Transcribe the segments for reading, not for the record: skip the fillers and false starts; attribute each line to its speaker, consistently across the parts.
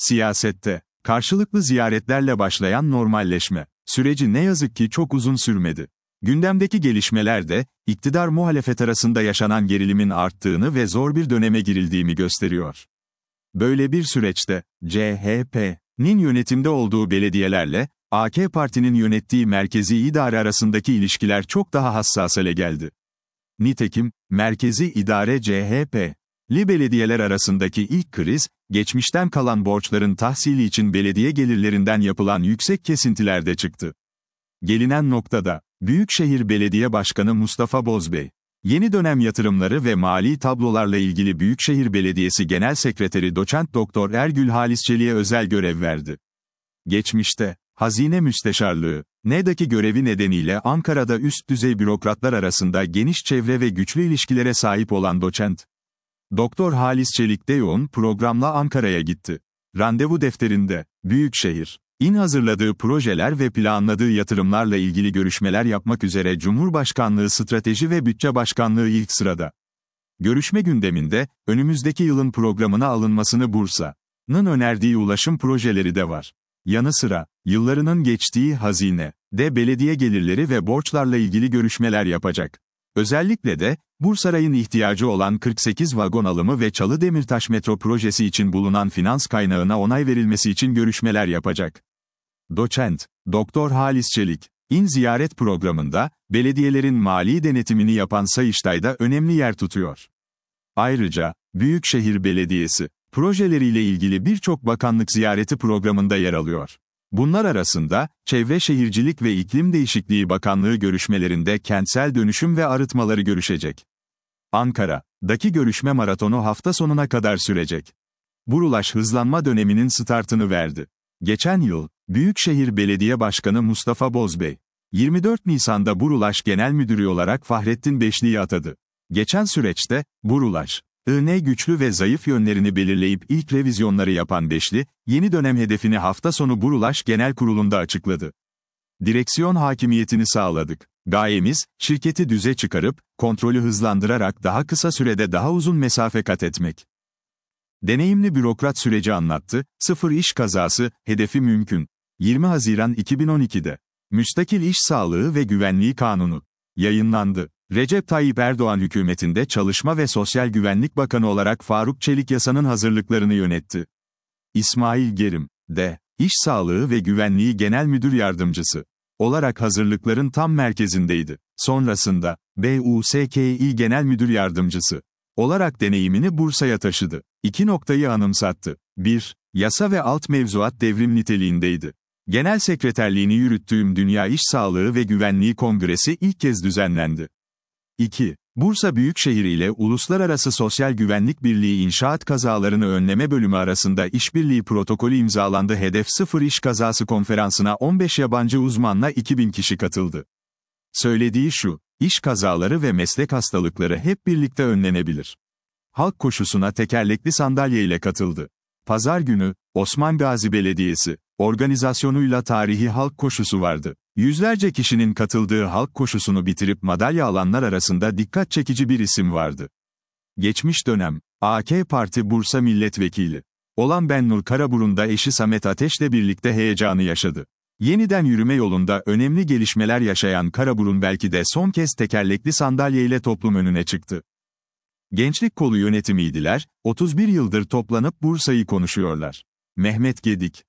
Speaker 1: Siyasette, karşılıklı ziyaretlerle başlayan normalleşme süreci ne yazık ki çok uzun sürmedi. Gündemdeki gelişmeler de, iktidar-muhalefet arasında yaşanan gerilimin arttığını ve zor bir döneme girildiğini gösteriyor. Böyle bir süreçte, CHP'nin yönetimde olduğu belediyelerle, AK Parti'nin yönettiği merkezi idare arasındaki ilişkiler çok daha hassas hale geldi. Nitekim, merkezi idare CHP'li belediyeler arasındaki ilk kriz, geçmişten kalan borçların tahsili için belediye gelirlerinden yapılan yüksek kesintilerde çıktı. Gelinen noktada, Büyükşehir Belediye Başkanı Mustafa Bozbey, yeni dönem yatırımları ve mali tablolarla ilgili Büyükşehir Belediyesi Genel Sekreteri Doçent Doktor Ergül Halis Çelik'e özel görev verdi. Geçmişte, Hazine Müsteşarlığı, NED'daki görevi nedeniyle Ankara'da üst düzey bürokratlar arasında geniş çevre ve güçlü ilişkilere sahip olan Doçent Doktor Halis Çelik de yoğun programla Ankara'ya gitti. Randevu defterinde, Büyükşehir'in hazırladığı projeler ve planladığı yatırımlarla ilgili görüşmeler yapmak üzere Cumhurbaşkanlığı Strateji ve Bütçe Başkanlığı ilk sırada. Görüşme gündeminde, önümüzdeki yılın programına alınmasını Bursa'nın önerdiği ulaşım projeleri de var. Yanı sıra, yıllarının geçtiği hazinede belediye gelirleri ve borçlarla ilgili görüşmeler yapacak. Özellikle de, Bursaray'ın ihtiyacı olan 48 vagon alımı ve Çalı-Demirtaş metro projesi için bulunan finans kaynağına onay verilmesi için görüşmeler yapacak. Doçent Doktor Halis Çelik'in ziyaret programında, belediyelerin mali denetimini yapan Sayıştay da önemli yer tutuyor. Ayrıca, Büyükşehir Belediyesi, projeleriyle ilgili birçok bakanlık ziyareti programında yer alıyor. Bunlar arasında, Çevre Şehircilik ve İklim Değişikliği Bakanlığı görüşmelerinde kentsel dönüşüm ve arıtmaları görüşecek. Ankara'daki görüşme maratonu hafta sonuna kadar sürecek. Burulaş hızlanma döneminin startını verdi. Geçen yıl, Büyükşehir Belediye Başkanı Mustafa Bozbey, 24 Nisan'da Burulaş Genel Müdürü olarak Fahrettin Beşli'yi atadı. Geçen süreçte, Burulaş'ın güçlü ve zayıf yönlerini belirleyip ilk revizyonları yapan Beşli, yeni dönem hedefini hafta sonu Burulaş Genel Kurulu'nda açıkladı. Direksiyon hakimiyetini sağladık. Gayemiz, şirketi düze çıkarıp, kontrolü hızlandırarak daha kısa sürede daha uzun mesafe kat etmek. Deneyimli bürokrat süreci anlattı, sıfır iş kazası, hedefi mümkün. 20 Haziran 2012'de, Müstakil İş Sağlığı ve Güvenliği Kanunu yayınlandı. Recep Tayyip Erdoğan hükümetinde Çalışma ve Sosyal Güvenlik Bakanı olarak Faruk Çelik yasanın hazırlıklarını yönetti. İsmail Gerim, İş Sağlığı ve Güvenliği Genel Müdür Yardımcısı olarak hazırlıkların tam merkezindeydi. Sonrasında, BUSKİ Genel Müdür Yardımcısı olarak deneyimini Bursa'ya taşıdı. İki noktayı anımsattı. 1. Yasa ve alt mevzuat devrim niteliğindeydi. Genel sekreterliğini yürüttüğüm Dünya İş Sağlığı ve Güvenliği Kongresi ilk kez düzenlendi. 2. Bursa Büyükşehir ile Uluslararası Sosyal Güvenlik Birliği İnşaat Kazalarını Önleme Bölümü arasında işbirliği protokolü imzalandı. Hedef Sıfır İş Kazası konferansına 15 yabancı uzmanla 2000 kişi katıldı. Söylediği şu, iş kazaları ve meslek hastalıkları hep birlikte önlenebilir. Halk koşusuna tekerlekli sandalye ile katıldı. Pazar günü, Osman Gazi Belediyesi organizasyonuyla tarihi halk koşusu vardı. Yüzlerce kişinin katıldığı halk koşusunu bitirip madalya alanlar arasında dikkat çekici bir isim vardı. Geçmiş dönem, AK Parti Bursa Milletvekili olan Bennur Karaburun da eşi Samet Ateş'le birlikte heyecanı yaşadı. Yeniden yürüme yolunda önemli gelişmeler yaşayan Karaburun belki de son kez tekerlekli sandalyeyle toplum önüne çıktı. Gençlik Kolu yönetimiydiler, 31 yıldır toplanıp Bursa'yı konuşuyorlar. Mehmet Gedik,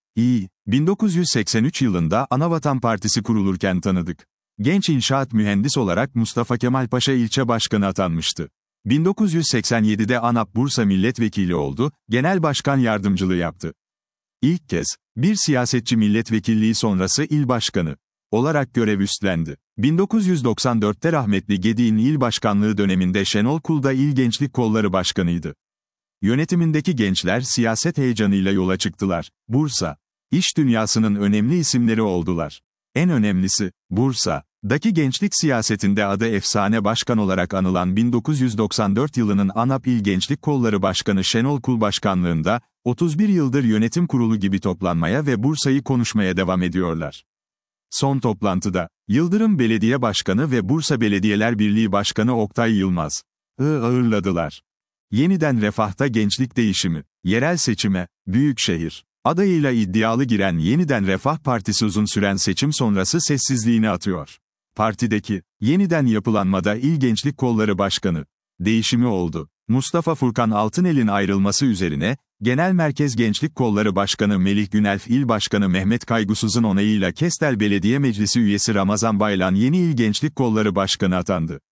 Speaker 1: 1983 yılında Anavatan Partisi kurulurken tanıdık. Genç inşaat mühendis olarak Mustafa Kemal Paşa ilçe başkanı atanmıştı. 1987'de ANAP Bursa milletvekili oldu, genel başkan yardımcılığı yaptı. İlk kez, bir siyasetçi milletvekilliği sonrası il başkanı olarak görev üstlendi. 1994'te rahmetli Gedik'in il başkanlığı döneminde Şenol Kul'da İl Gençlik Kolları Başkanıydı. Yönetimindeki gençler siyaset heyecanıyla yola çıktılar. Bursa, iş dünyasının önemli isimleri oldular. En önemlisi, Bursa'daki gençlik siyasetinde adı efsane başkan olarak anılan 1994 yılının ANAP İl Gençlik Kolları Başkanı Şenol Kul başkanlığında, 31 yıldır yönetim kurulu gibi toplanmaya ve Bursa'yı konuşmaya devam ediyorlar. Son toplantıda, Yıldırım Belediye Başkanı ve Bursa Belediyeler Birliği Başkanı Oktay Yılmaz'ı ağırladılar. Yeniden refahta gençlik değişimi, yerel seçime, Büyükşehir Adayıyla iddialı giren Yeniden Refah Partisi uzun süren seçim sonrası sessizliğini atıyor. Partideki yeniden yapılanmada İl Gençlik Kolları Başkanı değişimi oldu. Mustafa Furkan Altınel'in ayrılması üzerine, Genel Merkez Gençlik Kolları Başkanı Melih Günelf İl Başkanı Mehmet Kaygusuz'un onayıyla Kestel Belediye Meclisi üyesi Ramazan Baylan yeni İl Gençlik Kolları Başkanı atandı.